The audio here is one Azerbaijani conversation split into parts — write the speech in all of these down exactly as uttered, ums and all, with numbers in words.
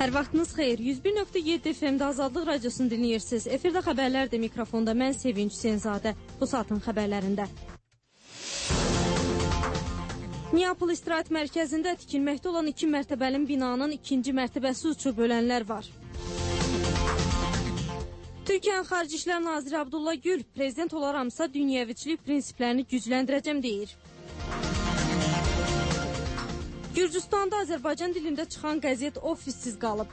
Hər vaxtınız xeyir. yüz bir nöqtə yeddi F M-də Azadlıq Radiosunu dinləyirsiniz. Efirdə xəbərlərdir, mikrofonda mən Sevinç Hüseynzadə. Bu saatın xəbərlərində. Neapol istirahət mərkəzində tikilməkdə olan iki mərtəbəli binanın ikinci mərtəbəsi uçub ölənlər var. Türkiyənin Xarici İşlər Naziri Abdullah Gül, prezident olaramsa dünyəviçilik prinsiplərini gücləndirəcəm deyir. Gürcüstanda Azərbaycan dilində çıxan qəzet ofissiz qalıb.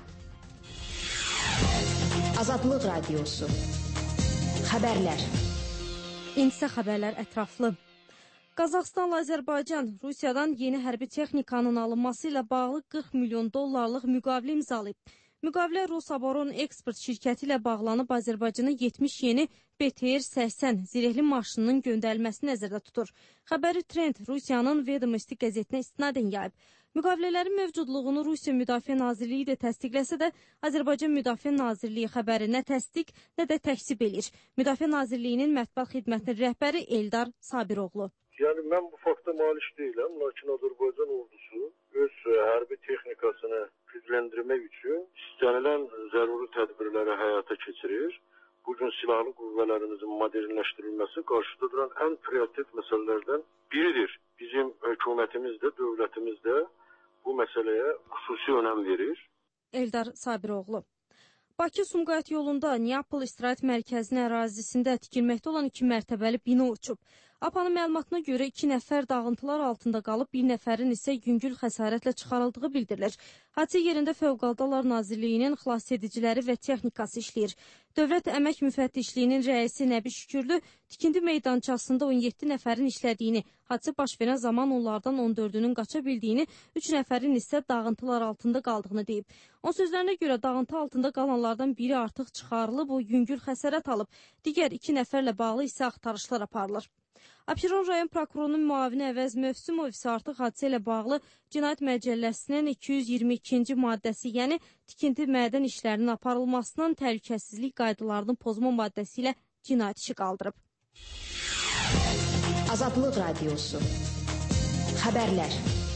Azadlıq Radiosu. Xəbərlər. İndisə xəbərlər ətraflı. Qazaxstanla Azərbaycan Rusiyadan yeni hərbi texnikanın alınması ilə bağlı qırx milyon dollarlıq müqavilə imzalayıb. Müqavilə Rosaboron eksport şirkəti ilə bağlanıb Azərbaycana yetmiş yeni B T R səksən zirehli maşınının göndərilməsini nəzərdə tutur. Xəbəri Trend Rusiyanın Vedomosti qəzetinə istinadən yayıb. Müqavilələrin mövcudluğunu Rusiya Müdafiə Nazirliyi də təsdiqləsə də Azərbaycan Müdafiə Nazirliyi xəbəri nə təsdiq, nə də təksib edir. Müdafiə Nazirliyinin mətbuat xidmətinin rəhbəri Eldar Sabiroğlu. Yəni mən bu fakta malik deyiləm, lakin Azərbaycan ordusu öz hərbi texnikasını gücləndirmək üçün istənilən zəruri tədbirləri həyata keçirir. Bugün silahlı qüvvələrimizin modernləşdirilməsi qarşıda duran ən prioritet məsələlərdən biridir. Bizim hökumətimiz də, dövlətimiz də bu məsələyə xüsusi önəm verir. Eldar Sabiroğlu. Bakı-Sumqayıt yolunda Neapol istirahət mərkəzinin ərazisində tikilməkdə olan iki mərtəbəli bina uçub. APA'nın məlumatına görə iki nəfər dağıntılar altında qalıb, bir nəfərin isə yüngül xəsarətlə çıxarıldığı bildirilir. Hadisə yerində Fövqəldələr Nazirliyinin xilasediciləri və texnikası işləyir. Dövlət Əmək Müfəttişliyinin rəisi Nəbi Şükürlü tikinti meydançasında on yeddi nəfərin işlədiyini, hadisə baş verən zaman onlardan on dördünün qaça bildiyini, üç nəfərin isə dağıntılar altında qaldığını deyib. Onun sözlərinə görə dağıntı altında qalanlardan biri artıq çıxarılıb, o yüngül xəsarət alıb. Digər iki nəfərlə bağlı isə axtarışlar aparılır. Abşeron rayon prokurorunun müavini Əvəz Mövsümov isə artıq hadisə ilə bağlı Cinayət Məcəlləsinin iki yüz iyirmi ikinci maddəsi, yəni tikinti mədən işlərinin aparılmasının təhlükəsizlik qaydalarının pozma maddəsi ilə cinayət işi qaldırıb. Azadlıq Radiosu. Xəbərlər.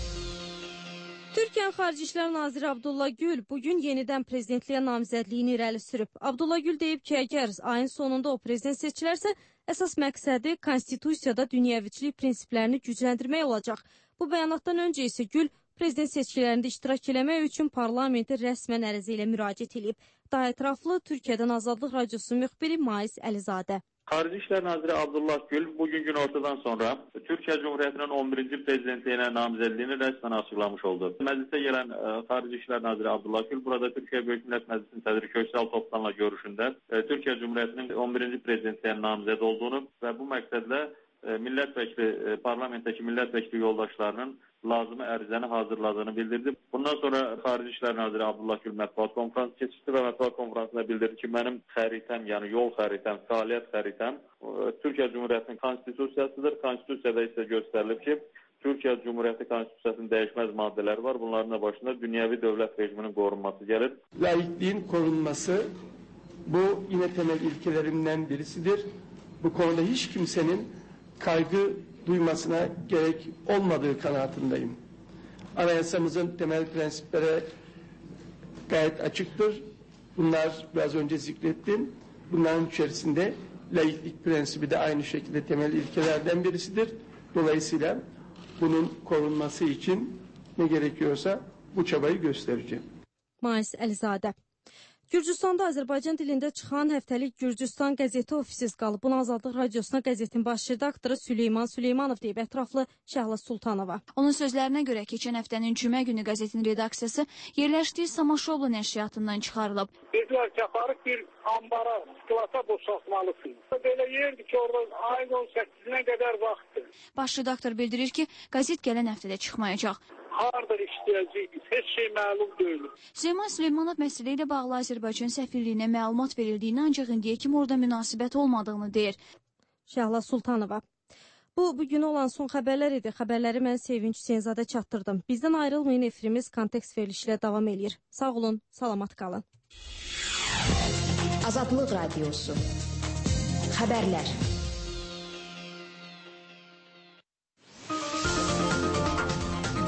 Türkiyənin Xarici İşlər Naziri Abdullah Gül bugün yenidən prezidentliyə namizədliyini irəli sürüb. Abdullah Gül deyib ki, əgər ayın sonunda o prezident seçilərsə, əsas məqsədi konstitusiyada dünyəviçilik prinsiplərini gücləndirmək olacaq. Bu bəyanatdan öncə isə Gül prezident seçkilərində iştirak eləmək üçün parlamenti rəsmən ərizə ilə müraciət edib. Daha ətraflı Türkiyədən Azadlıq Radiosu müxbiri Mais Əlizadə. Xarici İşlər Naziri Abdullah Gül bugün günortadan sonra Türkiyə Cumhuriyyətinin on birinci prezidentliyinə namizədliyini rəsmən açıqlamış oldu. Məclisə gələn ə, Xarici İşlər Naziri Abdullah Gül burada Türkiyə Böyük Millət Məclisinin sədri Köksal Toplanla görüşündə ə, Türkiyə Cumhuriyyətinin on birinci prezidentliyinə namizəd olduğunu və bu məqsədlə ə, millət vəkili, ə, parlamentdəki millət vəkili yoldaşlarının lazımi ərizəni hazırladığını bildirdi. Bundan sonra Xarici İşlər Naziri Abdullah Gül mətbuat konfransı keçirdi və mətbuat konfransında bildirdi ki, mənim xəritəm, yəni yol xəritəm, fəaliyyət xəritəm Türkiyə Cumhuriyyətinin konstitusiyasıdır. Konstitusiyada isə göstərilib ki, Türkiyə Cumhuriyyəti konstitusiyasının dəyişməz maddələri var. Bunların da başında dünyəvi dövlət rejiminin qorunması gəlir. Laikliğin korunması bu yine temel ilkelerimden birisidir. Bu konuda hiç kimsenin kaygı duymasına gerek olmadığı kanaatindeyim. Anayasamızın temel prensipleri gayet açıktır. Bunlar biraz önce zikrettim. Bunların içerisinde laiklik prensibi de aynı şekilde temel ilkelerden birisidir. Dolayısıyla bunun korunması için ne gerekiyorsa bu çabayı göstereceğim. Mais Əlizadə. Gürcüstanda Azərbaycan dilində çıxan həftəlik Gürcüstan qəzeti ofissiz qalıb. Bunu Azadlıq Radiosuna qəzetin baş redaktoru Süleyman Süleymanov deyib, ətraflı Şəhla Sultanova. Onun sözlərinə görə keçən həftənin cümə günü qəzetin redaksiyası yerləşdiyi Samaşoğlu nəşriyyatından çıxarılıb. Dedilər ki, aparıb bir ambara, sklata boşaltmalısınız. Belə yerdir ki, orada ayın on səkkizinə qədər vaxtdır. Baş redaktor bildirir ki, qəzet gələn həftədə çıxmayacaq. Harada işləyəcəyiz, heç şey məlum deyil. Süleyman Süleymanov məsələ ilə bağlı Azərbaycan səfirliyinə məlumat verildiyini, ancaq indiyə kimi orada münasibət olmadığını deyir. Şəhla Sultanova. Bu, bugün olan son xəbərlər idi. Xəbərləri mən Sevinç Hüseynzadə çatdırdım. Bizdən ayrılmayın, efirimiz kontekst verilişi ilə davam edir. Sağ olun, salamat qalın. Azadlıq Radiosu. Xəbərlər.